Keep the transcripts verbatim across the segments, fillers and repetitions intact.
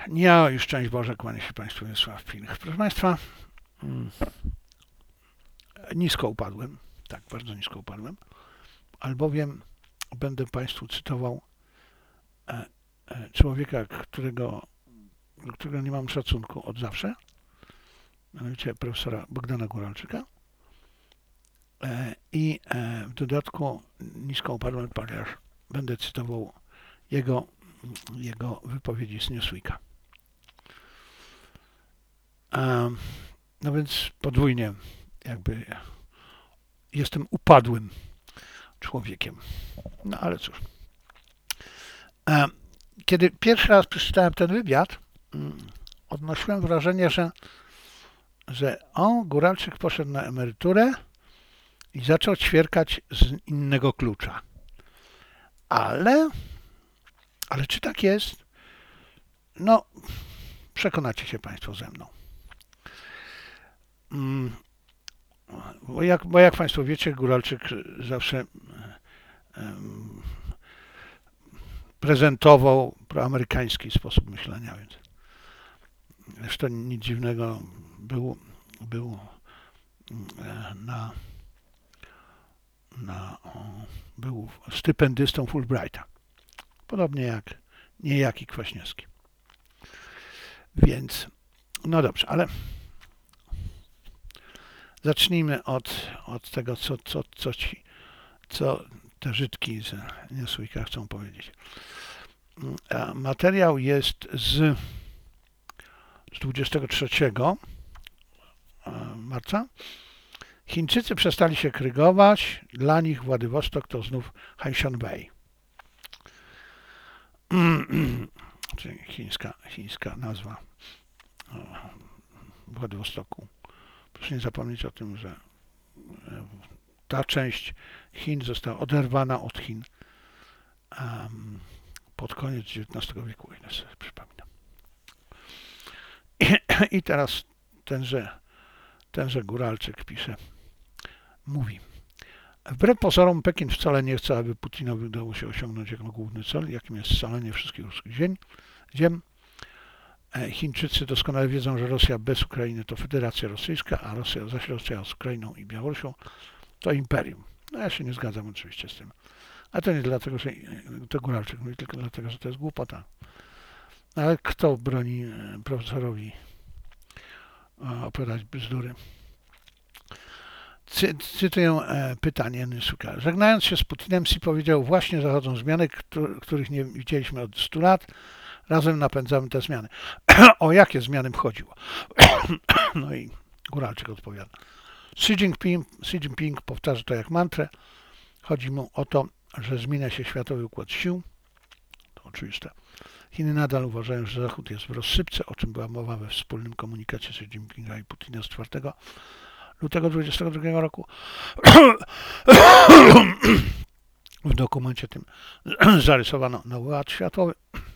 Ja już szczęść Boże, kłania się Państwu Wiesław Pilch. Proszę Państwa, mm, nisko upadłem, tak, bardzo nisko upadłem, albowiem będę Państwu cytował e, e, człowieka, którego, do którego nie mam szacunku od zawsze, mianowicie profesora Bogdana Guralczyka. E, I e, w dodatku nisko upadłem, ponieważ będę cytował jego, jego wypowiedzi z Newsweeka. E, no więc podwójnie jakby jestem upadłym człowiekiem. No ale cóż. E, kiedy pierwszy raz przeczytałem ten wywiad, odnosiłem wrażenie, że, że o, Guralczyk poszedł na emeryturę i zaczął ćwierkać z innego klucza. Ale, ale czy tak jest? No, przekonacie się Państwo ze mną. Bo jak, bo jak Państwo wiecie, Guralczyk zawsze um, prezentował proamerykański sposób myślenia, więc zresztą nic dziwnego, był, był na, na był stypendystą Fulbrighta. Podobnie jak niejaki Kwaśniewski. Więc, no dobrze, ale zacznijmy od, od tego, co, co, co, ci, co te Żydki z Newsweeka chcą powiedzieć. Materiał jest z, z dwudziestego trzeciego marca. Chińczycy przestali się krygować, dla nich Władywostok to znów Haishan Bay. Czyli chińska, chińska nazwa Władywostoku. Proszę nie zapomnieć o tym, że ta część Chin została oderwana od Chin um, pod koniec dziewiętnastego wieku, ile sobie przypominam. I, i teraz tenże, tenże Guralczyk pisze, mówi, wbrew pozorom Pekin wcale nie chce, aby Putinowi udało się osiągnąć jego główny cel, jakim jest scalenie wszystkich ruskich ziem. ziem. Chińczycy doskonale wiedzą, że Rosja bez Ukrainy to Federacja Rosyjska, a Rosja, zaś Rosja z Ukrainą i Białorusią to imperium. No ja się nie zgadzam oczywiście z tym. A to nie dlatego, że to Guralczyk mówi, tylko dlatego, że to jest głupota. Ale kto broni profesorowi opowiadać bzdury? Cy, cytuję pytanie Newsweeka. Żegnając się z Putinem, Xi powiedział, właśnie zachodzą zmiany, których nie widzieliśmy od stu lat. Razem napędzamy te zmiany. O jakie zmiany chodziło? No i Guralczyk odpowiada. Xi Jinping, Xi Jinping powtarza to jak mantrę. Chodzi mu o to, że zmienia się światowy układ sił. To oczywiste. Chiny nadal uważają, że Zachód jest w rozsypce, o czym była mowa we wspólnym komunikacie Xi Jinpinga i Putina z czwartego lutego dwudziestego drugiego roku. W dokumencie tym zarysowano nowy ład światowy,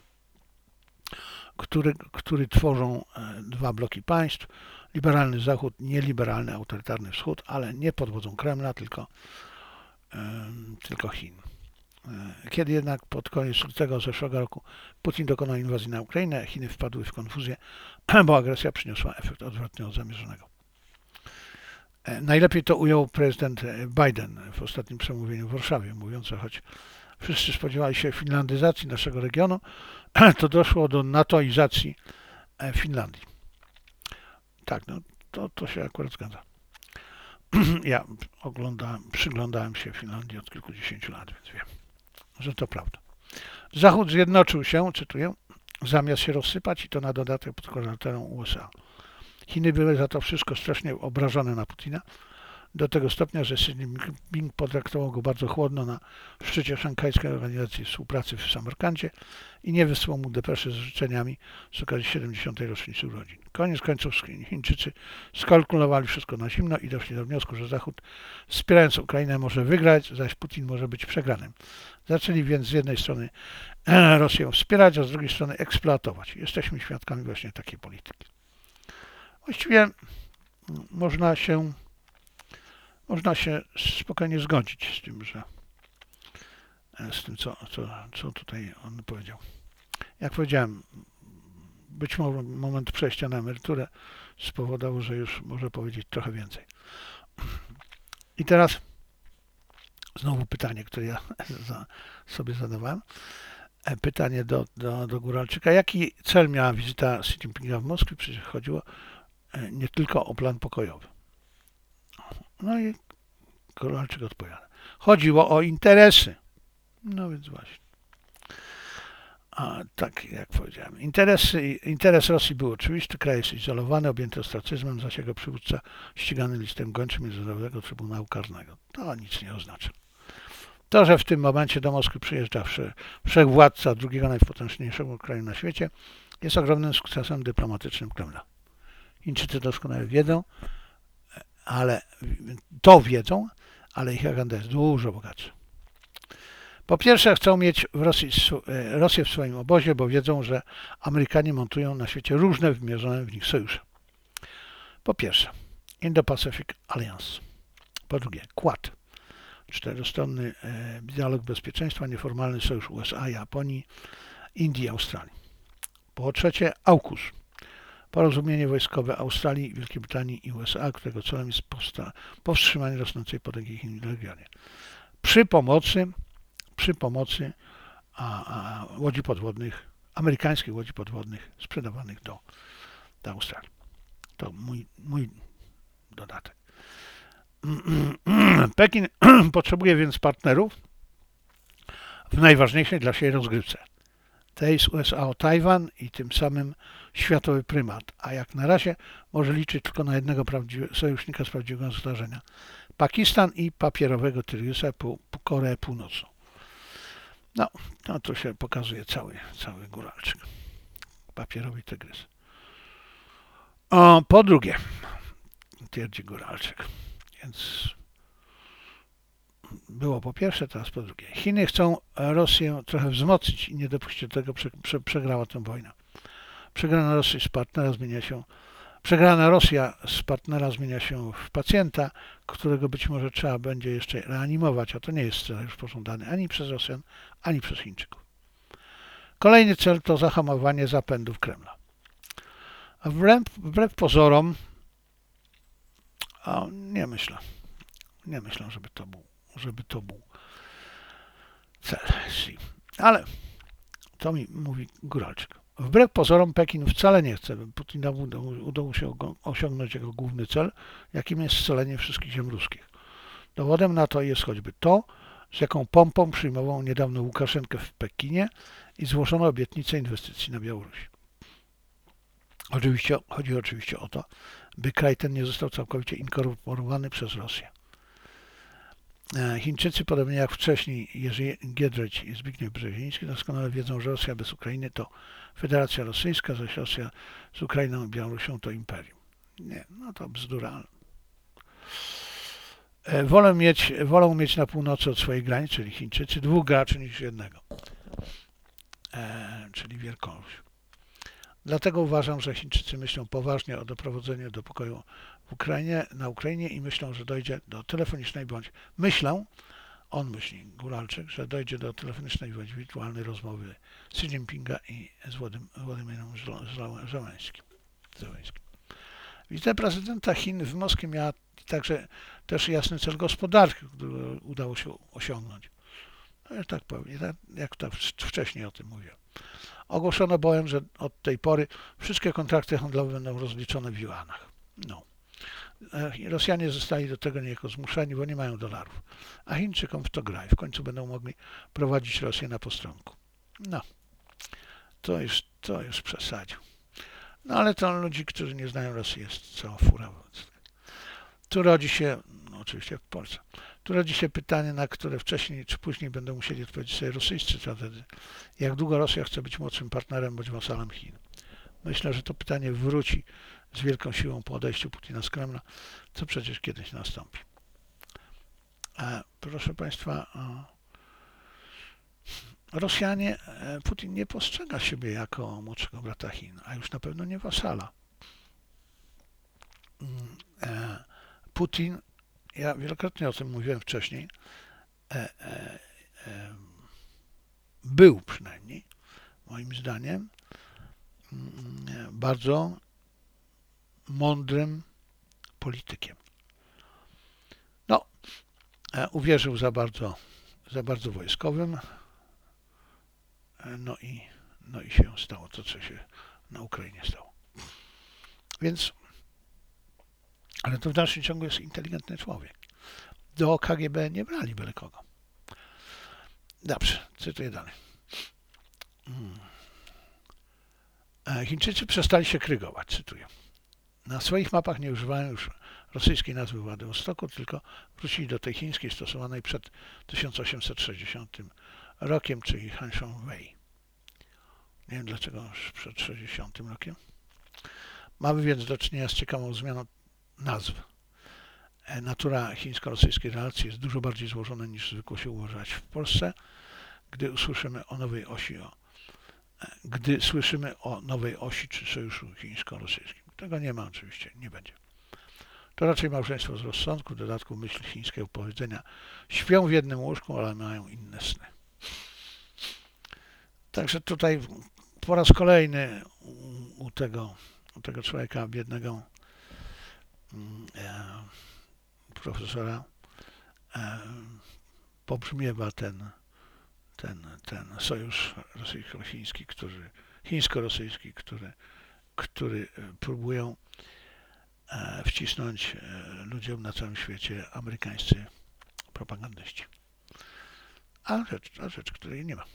który, który tworzą dwa bloki państw. Liberalny Zachód, nieliberalny, autorytarny Wschód, ale nie pod wodzą Kremla, tylko, tylko Chin. Kiedy jednak pod koniec lutego zeszłego roku Putin dokonał inwazji na Ukrainę, Chiny wpadły w konfuzję, bo agresja przyniosła efekt odwrotny od zamierzonego. Najlepiej to ujął prezydent Biden w ostatnim przemówieniu w Warszawie, mówiąc, że choć wszyscy spodziewali się finlandyzacji naszego regionu, to doszło do natoizacji Finlandii. Tak, no to, to się akurat zgadza. Ja oglądałem, przyglądałem się Finlandii od kilkudziesięciu lat, więc wiem, że to prawda. Zachód zjednoczył się, cytuję, zamiast się rozsypać i to na dodatek pod koordynatorą U S A. Chiny były za to wszystko strasznie obrażone na Putina, do tego stopnia, że Xi Jinping potraktował go bardzo chłodno na szczycie Szanghajskiej Organizacji Współpracy w Samarkandzie i nie wysłał mu depeszy z życzeniami z okazji siedemdziesiątej rocznicy urodzin. Koniec końców Chińczycy skalkulowali wszystko na zimno i doszli do wniosku, że Zachód wspierając Ukrainę może wygrać, zaś Putin może być przegranym. Zaczęli więc z jednej strony Rosję wspierać, a z drugiej strony eksploatować. Jesteśmy świadkami właśnie takiej polityki. Właściwie można się Można się spokojnie zgodzić z tym, że z tym, co, co, co tutaj on powiedział. Jak powiedziałem, być może moment przejścia na emeryturę spowodował, że już może powiedzieć trochę więcej. I teraz znowu pytanie, które ja za, sobie zadawałem. Pytanie do, do, do Góralczyka. Jaki cel miała wizyta Xi Jinpinga w Moskwie? Przecież chodziło nie tylko o plan pokojowy. No i Góralczyk odpowiada. Chodziło o interesy. No więc właśnie. A tak jak powiedziałem. Interesy, interes Rosji był oczywisty. Kraj jest izolowany, objęty ostracyzmem, zaś jego przywódca ścigany listem gończym Międzynarodowego Trybunału Karnego. To nic nie oznacza. To, że w tym momencie do Moskwy przyjeżdża wszechwładca drugiego najpotężniejszego kraju na świecie, jest ogromnym sukcesem dyplomatycznym Kremla. Chińczycy doskonale wiedzą, ale to wiedzą, ale ich agenda jest dużo bogatsza. Po pierwsze, chcą mieć w Rosji, Rosję w swoim obozie, bo wiedzą, że Amerykanie montują na świecie różne wymierzone w nich sojusze. Po pierwsze, Indo-Pacific Alliance. Po drugie, Quad. Czterostronny dialog bezpieczeństwa, nieformalny sojusz U S A, Japonii, Indii i Australii. Po trzecie, AUKUS. Porozumienie wojskowe Australii, Wielkiej Brytanii i U S A, którego celem jest powstrzymanie rosnącej potęgi Chin w regionie. Przy pomocy, przy pomocy a, a, łodzi podwodnych, amerykańskich łodzi podwodnych sprzedawanych do, do Australii. To mój, mój dodatek. Pekin potrzebuje więc partnerów w najważniejszej dla siebie rozgrywce. Tej z U S A o Tajwan i tym samym światowy prymat, a jak na razie może liczyć tylko na jednego sojusznika z prawdziwego zdarzenia. Pakistan i papierowego Tyriusa po, po Koreę Północną. No, no tu się pokazuje cały, cały Góralczyk. Papierowy tygrys. O, po drugie, twierdzi Góralczyk. Więc było po pierwsze, teraz po drugie. Chiny chcą Rosję trochę wzmocnić i nie dopuścić do tego, prze, prze, przegrała tę wojnę. Przegrana Rosja z partnera zmienia się, przegrana Rosja z partnera zmienia się w pacjenta, którego być może trzeba będzie jeszcze reanimować, a to nie jest scenariusz pożądany ani przez Rosjan, ani przez Chińczyków. Kolejny cel to zahamowanie zapędów Kremla. A wbrew, wbrew pozorom, a nie myślę, nie myślę, żeby to był, żeby to był cel. Ale to mi mówi Góralczyk. Wbrew pozorom Pekin wcale nie chce, by Putinowi udało się osiągnąć jego główny cel, jakim jest scalenie wszystkich ziem ruskich. Dowodem na to jest choćby to, z jaką pompą przyjmował niedawno Łukaszenkę w Pekinie i złożono obietnicę inwestycji na Białorusi. Oczywiście, chodzi oczywiście o to, by kraj ten nie został całkowicie inkorporowany przez Rosję. Chińczycy, podobnie jak wcześniej Jerzy Giedroyć i Zbigniew Brzeziński, doskonale wiedzą, że Rosja bez Ukrainy to Federacja Rosyjska, zaś Rosja z Ukrainą i Białorusią to imperium. Nie, no to bzdura. Wolą mieć, wolą mieć na północy od swojej granicy, czyli Chińczycy, dwóch graczy niż jednego, e, czyli Wielkoruś. Dlatego uważam, że Chińczycy myślą poważnie o doprowadzeniu do pokoju w Ukrainie, na Ukrainie i myślą, że dojdzie do telefonicznej bądź myślą, on myśli, Góralczyk, że dojdzie do telefonicznej bądź wirtualnej rozmowy Xi Jinpinga i z Władimirem Zełenskim. Wizyta prezydenta Chin w Moskwie miała także też jasny cel gospodarczy, który udało się osiągnąć. No ja tak powiem, jak tak wcześniej o tym mówiłem. Ogłoszono bowiem, że od tej pory wszystkie kontrakty handlowe będą rozliczone w juanach. No. Rosjanie zostali do tego niejako zmuszeni, bo nie mają dolarów. A Chińczykom w to gra i w końcu będą mogli prowadzić Rosję na postronku. No. To już, to już przesadził. No ale to ludzi, którzy nie znają Rosji, jest cała fura. Tu rodzi się, no oczywiście w Polsce, tu rodzi się pytanie, na które wcześniej czy później będą musieli odpowiedzieć sobie rosyjscy strategzy. Jak długo Rosja chce być młodszym partnerem bądź wasalem Chin? Myślę, że to pytanie wróci z wielką siłą po odejściu Putina z Kremla, co przecież kiedyś nastąpi. E, proszę Państwa, e, Rosjanie, e, Putin nie postrzega siebie jako młodszego brata Chin, a już na pewno nie wasala. E, Putin, ja wielokrotnie o tym mówiłem wcześniej, e, e, e, był przynajmniej, moim zdaniem, bardzo mądrym politykiem. No, uwierzył za bardzo, za bardzo wojskowym, no i, no i się stało to, co się na Ukrainie stało. Więc, ale to w dalszym ciągu jest inteligentny człowiek. Do K G B nie brali byle kogo. Dobrze, cytuję dalej. Chińczycy przestali się krygować, cytuję. Na swoich mapach nie używają już rosyjskiej nazwy Władywostoku, tylko wrócili do tej chińskiej stosowanej przed tysiąc osiemset sześćdziesiątym rokiem, czyli Hanshong Wei. Nie wiem dlaczego już przed sześćdziesiątym rokiem. Mamy więc do czynienia z ciekawą zmianą nazw. Natura chińsko-rosyjskiej relacji jest dużo bardziej złożona niż zwykło się uważać w Polsce, gdy usłyszymy o nowej osi, o, gdy słyszymy o nowej osi czy sojuszu chińsko-rosyjskim. Tego nie ma oczywiście, nie będzie. To raczej małżeństwo z rozsądku, w dodatku myśl chińskiego powiedzenia śpią w jednym łóżku, ale mają inne sny. Także tutaj po raz kolejny u, u, tego, u tego człowieka biednego e, profesora e, pobrzmiewa ten, ten, ten sojusz rosyjsko-chiński, który, chińsko-rosyjski, który, który próbują e, wcisnąć e, ludziom na całym świecie amerykańscy propagandyści. A rzecz, a rzecz, której nie ma.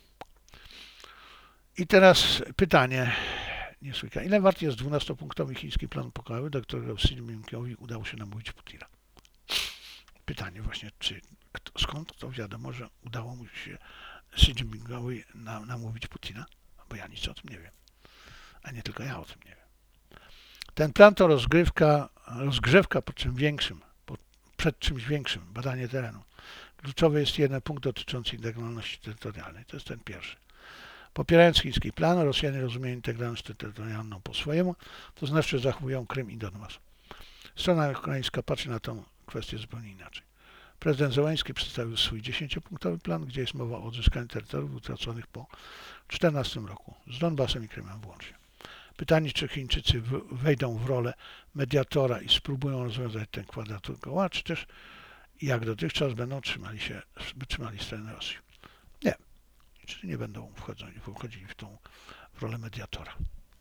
I teraz pytanie niesłychane. Ile wart jest dwunastopunktowy chiński plan pokojowy, do którego Xi Jinpingowi udało się namówić Putina? Pytanie właśnie, czy kto, skąd to wiadomo, że udało mu się Xi Jinpingowi nam, namówić Putina? Bo ja nic o tym nie wiem. A nie tylko ja o tym nie wiem. Ten plan to rozgrywka, rozgrzewka po czym większym, po, przed czymś większym, badanie terenu. Kluczowy jest jeden punkt dotyczący integralności terytorialnej. To jest ten pierwszy. Popierając chiński plan, Rosjanie rozumieją integralność terytorialną po swojemu, to znaczy zachowują Krym i Donbas. Strona ukraińska patrzy na tę kwestię zupełnie inaczej. Prezydent Zełański przedstawił swój dziesięciopunktowy plan, gdzie jest mowa o odzyskaniu terytoriów utraconych po tysiąc dziewięćset czternastym roku, z Donbasem i Krymem włącznie. Pytanie, czy Chińczycy wejdą w rolę mediatora i spróbują rozwiązać ten kwadratur koła, czy też jak dotychczas będą trzymali się, trzymali stronę Rosji. Nie. Czyli nie będą wchodzili, wchodzili w tą w rolę mediatora.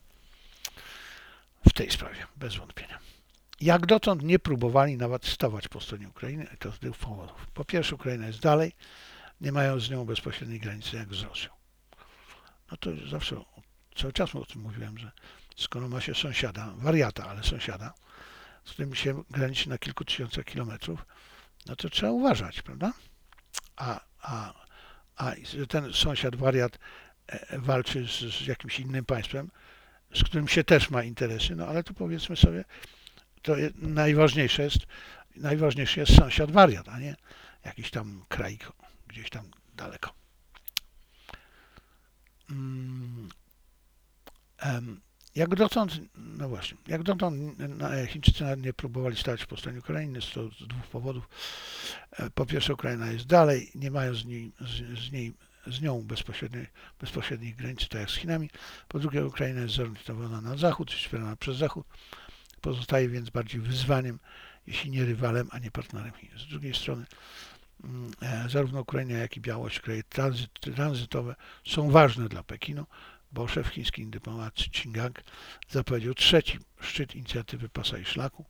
W tej sprawie, bez wątpienia. Jak dotąd nie próbowali nawet stawać po stronie Ukrainy, to z dwóch powodów. Po pierwsze, Ukraina jest dalej, nie mają z nią bezpośredniej granicy jak z Rosją. No to zawsze, cały czas o tym mówiłem, że skoro ma się sąsiada, wariata, ale sąsiada, z którym się graniczy na kilku tysiącach kilometrów, no to trzeba uważać, prawda? A, a a ten sąsiad wariat walczy z, z jakimś innym państwem, z którym się też ma interesy, no ale tu powiedzmy sobie, to jest, najważniejsze jest, najważniejszy jest sąsiad wariat, a nie jakiś tam kraj gdzieś tam daleko. Jak dotąd, no właśnie, jak dotąd Chińczycy nawet nie próbowali stać po stronie Ukrainy, z, to, z dwóch powodów. Po pierwsze, Ukraina jest dalej, nie mają z, niej, z, z, niej, z nią bezpośrednich, bezpośrednich granic, tak jak z Chinami. Po drugie, Ukraina jest zorientowana na Zachód, wspierana przez Zachód, pozostaje więc bardziej wyzwaniem, jeśli nie rywalem, a nie partnerem Chin. Z drugiej strony, zarówno Ukraina, jak i Białoruś, kraje tranzyt, tranzytowe są ważne dla Pekinu, bo szef chińskiej dyplomacji Qingang zapowiedział trzeci szczyt inicjatywy Pasa i Szlaku.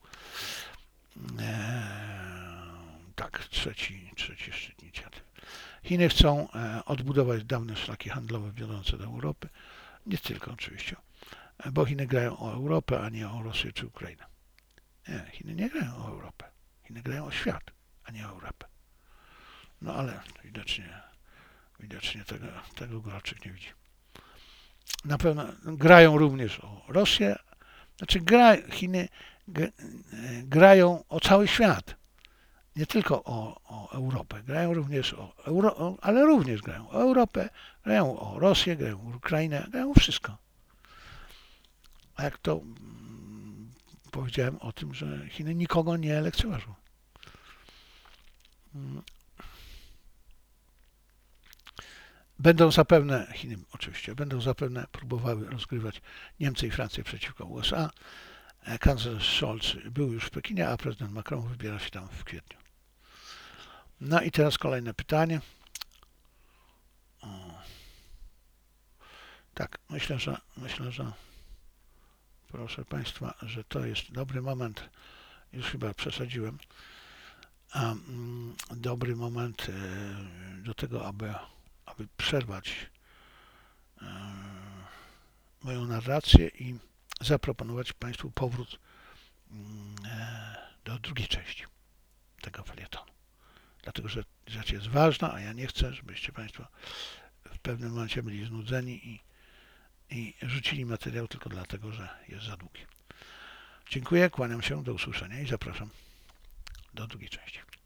Eee, tak, trzeci, trzeci szczyt inicjatywy. Chiny chcą e, odbudować dawne szlaki handlowe wiodące do Europy. Nie tylko oczywiście, bo Chiny grają o Europę, a nie o Rosję czy Ukrainę. Nie, Chiny nie grają o Europę. Chiny grają o świat, a nie o Europę. No ale widocznie, widocznie tego, tego Góralczyk nie widzi. Na pewno grają również o Rosję, znaczy gra, Chiny grają o cały świat, nie tylko o, o Europę, grają również o Euro, ale również grają o Europę, grają o Rosję, grają o Ukrainę, grają o wszystko. A jak to hmm, powiedziałem o tym, że Chiny nikogo nie lekceważą. Będą zapewne, Chiny oczywiście, będą zapewne próbowały rozgrywać Niemcy i Francję przeciwko U S A. Kanclerz Scholz był już w Pekinie, a prezydent Macron wybiera się tam w kwietniu. No i teraz kolejne pytanie. O. Tak, myślę, że myślę, że proszę Państwa, że to jest dobry moment. Już chyba przesadziłem. A, mm, dobry moment e, do tego, aby, aby przerwać e, moją narrację i zaproponować Państwu powrót e, do drugiej części tego felietonu. Dlatego, że rzecz jest ważna, a ja nie chcę, żebyście Państwo w pewnym momencie byli znudzeni i, i rzucili materiał tylko dlatego, że jest za długi. Dziękuję, kłaniam się, do usłyszenia i zapraszam do drugiej części.